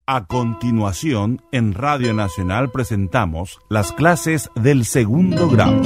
A continuación, en Radio Nacional presentamos las clases del segundo grado.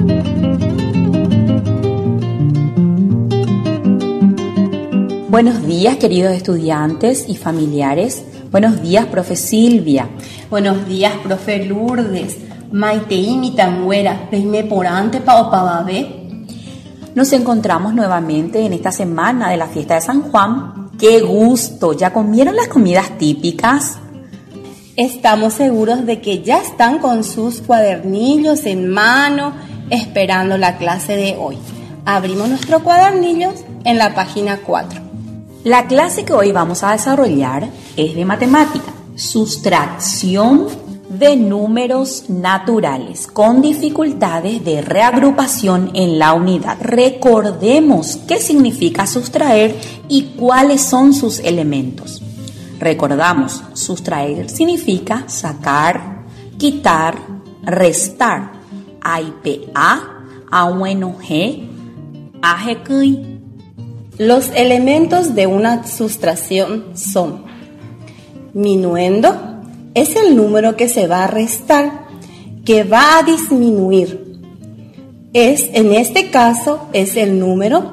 Buenos días, queridos estudiantes y familiares. Buenos días, profe Silvia. Buenos días, profe Lourdes. Maitei mitanguera, peime porante pa opababé. Nos encontramos nuevamente en esta semana de la fiesta de San Juan. ¡Qué gusto! ¿Ya comieron las comidas típicas? Estamos seguros de que ya están con sus cuadernillos en mano, esperando la clase de hoy. Abrimos nuestros cuadernillos en la página 4. La clase que hoy vamos a desarrollar es de matemática, sustracción de números naturales con dificultades de reagrupación en la unidad. Recordemos qué significa sustraer y cuáles son sus elementos. Recordamos, sustraer significa sacar, quitar, restar. AIPA, AUNG, AGQI. Los elementos de una sustracción son minuendo, es el número que se va a restar, que va a disminuir. En este caso es el número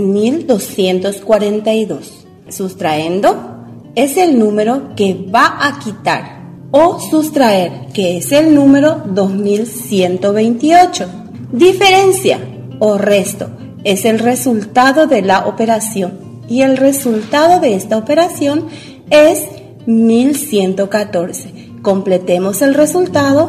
3242. Sustraendo es el número que va a quitar. O sustraer, que es el número 2128. Diferencia o resto es el resultado de la operación. Y el resultado de esta operación es 1114. Completemos el resultado.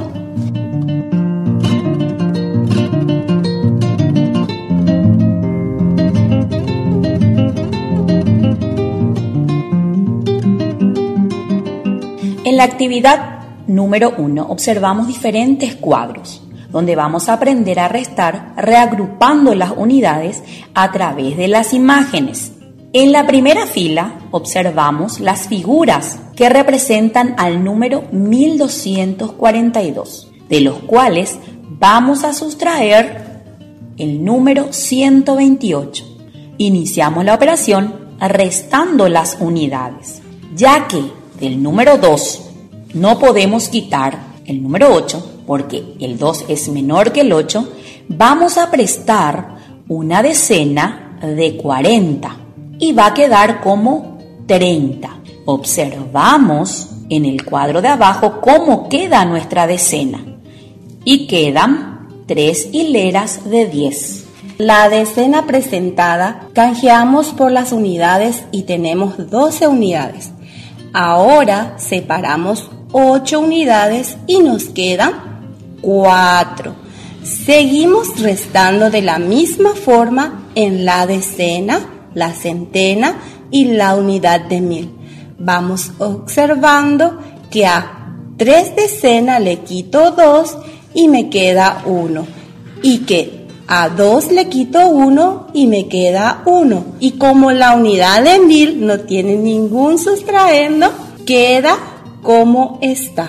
En la actividad número 1 observamos diferentes cuadros, donde vamos a aprender a restar reagrupando las unidades a través de las imágenes. En la primera fila observamos las figuras que representan al número 1242, de los cuales vamos a sustraer el número 128. Iniciamos la operación restando las unidades, ya que del número 2 no podemos quitar el número 8, porque el 2 es menor que el 8, vamos a prestar una decena de 40. Y va a quedar como 30. Observamos en el cuadro de abajo cómo queda nuestra decena. Y quedan 3 hileras de 10. La decena presentada canjeamos por las unidades y tenemos 12 unidades. Ahora separamos 8 unidades y nos quedan 4. Seguimos restando de la misma forma en la decena, la centena y la unidad de 1000. Vamos observando que a 3 decenas le quito 2 y me queda 1. Y que a 2 le quito 1 y me queda 1. Y como la unidad de 1000 no tiene ningún sustraendo, queda como está.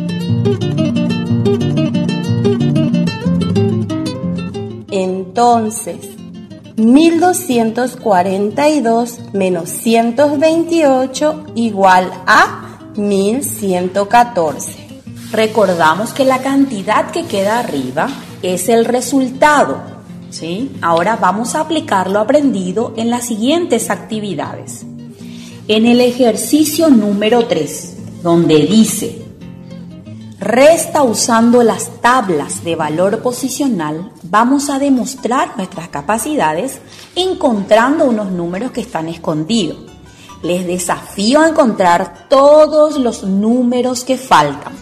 Entonces, 1242 menos 128 igual a 1114. Recordamos que la cantidad que queda arriba es el resultado, ¿sí? Ahora vamos a aplicar lo aprendido en las siguientes actividades. En el ejercicio número 3, donde dice resta usando las tablas de valor posicional, vamos a demostrar nuestras capacidades encontrando unos números que están escondidos. Les desafío a encontrar todos los números que faltan.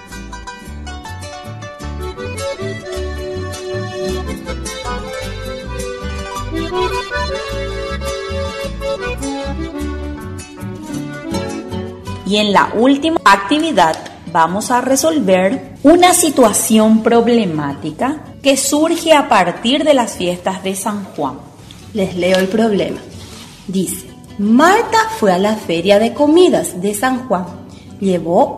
Y en la última actividad vamos a resolver una situación problemática que surge a partir de las fiestas de San Juan. Les leo el problema. Dice, Marta fue a la feria de comidas de San Juan. Llevó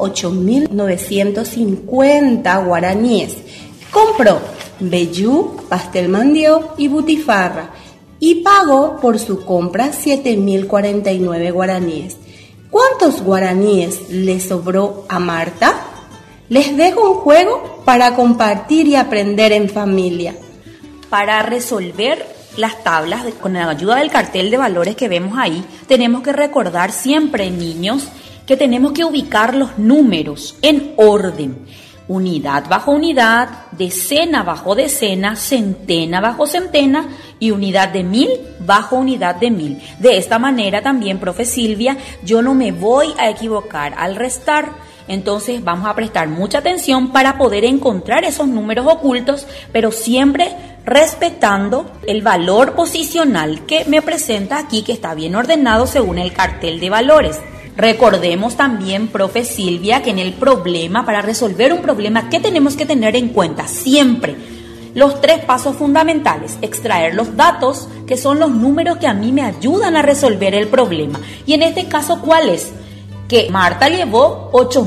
8.950 guaraníes. Compró vellú, pastel mandió y butifarra y pagó por su compra 7.049 guaraníes. ¿Cuántos guaraníes le sobró a Marta? Les dejo un juego para compartir y aprender en familia. Para resolver las tablas con la ayuda del cartel de valores que vemos ahí, tenemos que recordar siempre, niños, que tenemos que ubicar los números en orden. Unidad bajo unidad, decena bajo decena, centena bajo centena y unidad de 1000 bajo unidad de 1000. De esta manera también, profe Silvia, yo no me voy a equivocar al restar. Entonces vamos a prestar mucha atención para poder encontrar esos números ocultos, pero siempre respetando el valor posicional que me presenta aquí, que está bien ordenado según el cartel de valores. Recordemos también, profe Silvia, que en el problema, para resolver un problema, ¿qué tenemos que tener en cuenta? Siempre los 3 pasos fundamentales: extraer los datos, que son los números que a mí me ayudan a resolver el problema. Y en este caso, ¿cuál es? Que Marta llevó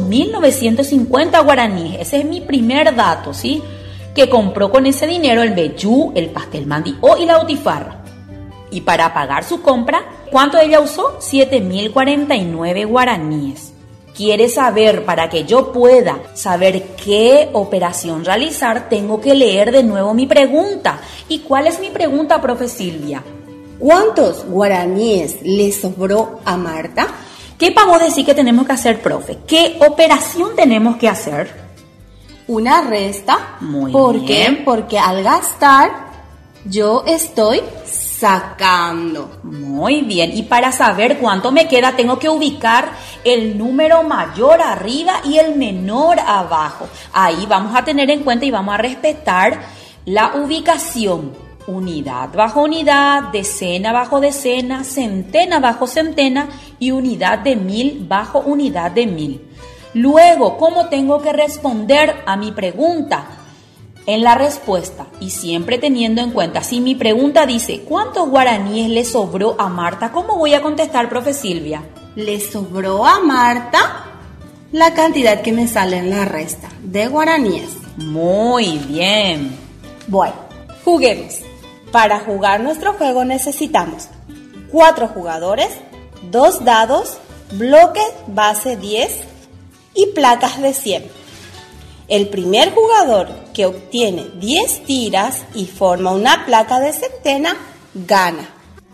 8.950 guaraníes. Ese es mi primer dato, ¿sí? Que compró con ese dinero el vellú, el pastel mandió y la butifarra. Y para pagar su compra, ¿cuánto ella usó? 7.049 guaraníes. ¿Quiere saber? Para que yo pueda saber qué operación realizar, tengo que leer de nuevo mi pregunta. ¿Y cuál es mi pregunta, profe Silvia? ¿Cuántos guaraníes le sobró a Marta? ¿Qué vamos a decir que tenemos que hacer, profe? ¿Qué operación tenemos que hacer? Una resta. Muy ¿Por bien. qué? Porque al gastar, yo estoy sacando. Muy bien. Y para saber cuánto me queda, tengo que ubicar el número mayor arriba y el menor abajo. Ahí vamos a tener en cuenta y vamos a respetar la ubicación. Unidad bajo unidad, decena bajo decena, centena bajo centena y unidad de 1000 bajo unidad de 1000. Luego, ¿cómo tengo que responder a mi pregunta? En la respuesta, y siempre teniendo en cuenta, si mi pregunta dice ¿cuántos guaraníes le sobró a Marta? ¿Cómo voy a contestar, profe Silvia? Le sobró a Marta la cantidad que me sale en la resta de guaraníes. Muy bien. Bueno, juguemos. Para jugar nuestro juego necesitamos 4 jugadores, 2 dados, bloque base 10 y placas de 100. El primer jugador que obtiene 10 tiras y forma una placa de centena gana.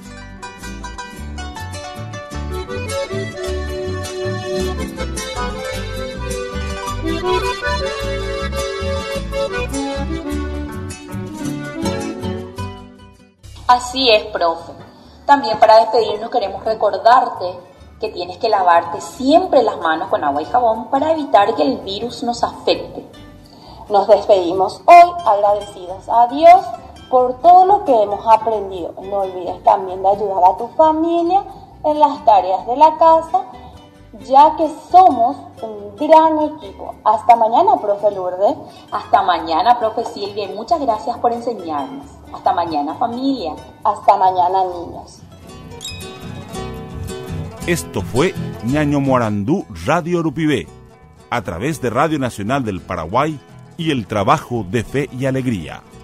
Así es, profe. También para despedirnos queremos recordarte que tienes que lavarte siempre las manos con agua y jabón para evitar que el virus nos afecte. Nos despedimos hoy agradecidos a Dios por todo lo que hemos aprendido. No olvides también de ayudar a tu familia en las tareas de la casa, ya que somos un gran equipo. Hasta mañana, profe Lourdes. Hasta mañana, profe Silvia, y muchas gracias por enseñarnos. Hasta mañana, familia. Hasta mañana, niños. Esto fue Ñaño Morandú Radio Urupibé, a través de Radio Nacional del Paraguay y el trabajo de Fe y Alegría.